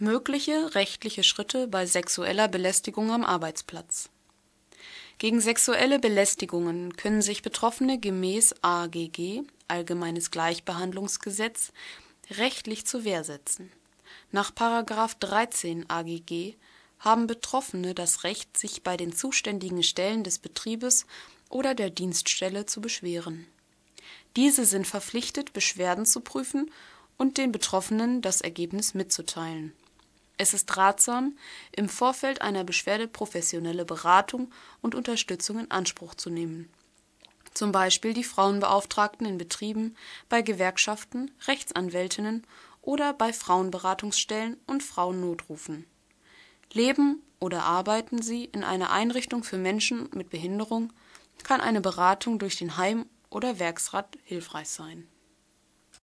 Mögliche rechtliche Schritte bei sexueller Belästigung am Arbeitsplatz. Gegen sexuelle Belästigungen können sich Betroffene gemäß AGG (Allgemeines Gleichbehandlungsgesetz) rechtlich zur Wehr setzen. Nach § 13 AGG haben Betroffene das Recht, sich bei den zuständigen Stellen des Betriebes oder der Dienststelle zu beschweren. Diese sind verpflichtet, Beschwerden zu prüfen und den Betroffenen das Ergebnis mitzuteilen. Es ist ratsam, im Vorfeld einer Beschwerde professionelle Beratung und Unterstützung in Anspruch zu nehmen, zum Beispiel die Frauenbeauftragten in Betrieben, bei Gewerkschaften, Rechtsanwältinnen oder bei Frauenberatungsstellen und Frauennotrufen. Leben oder arbeiten Sie in einer Einrichtung für Menschen mit Behinderung, kann eine Beratung durch den Heim- oder Werksrat hilfreich sein.